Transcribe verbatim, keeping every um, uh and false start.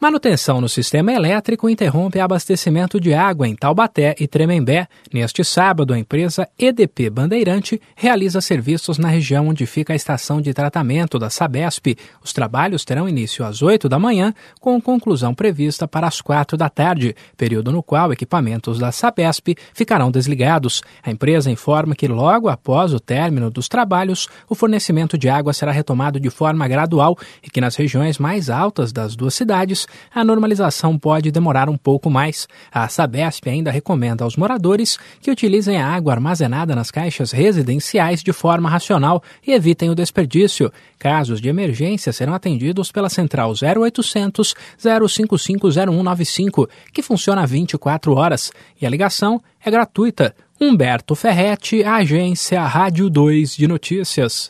Manutenção no sistema elétrico interrompe abastecimento de água em Taubaté e Tremembé. Neste sábado, a empresa E D P Bandeirante realiza serviços na região onde fica a estação de tratamento da Sabesp. Os trabalhos terão início às oito da manhã, com conclusão prevista para as quatro da tarde, período no qual equipamentos da Sabesp ficarão desligados. A empresa informa que logo após o término dos trabalhos, o fornecimento de água será retomado de forma gradual e que nas regiões mais altas das duas cidades, a normalização pode demorar um pouco mais. A Sabesp ainda recomenda aos moradores que utilizem a água armazenada nas caixas residenciais de forma racional e evitem o desperdício. Casos de emergência serão atendidos pela Central zero oitocentos, zero cinco cinco zero um nove cinco, que funciona vinte e quatro horas, e a ligação é gratuita. Humberto Ferretti, Agência Rádio dois de Notícias.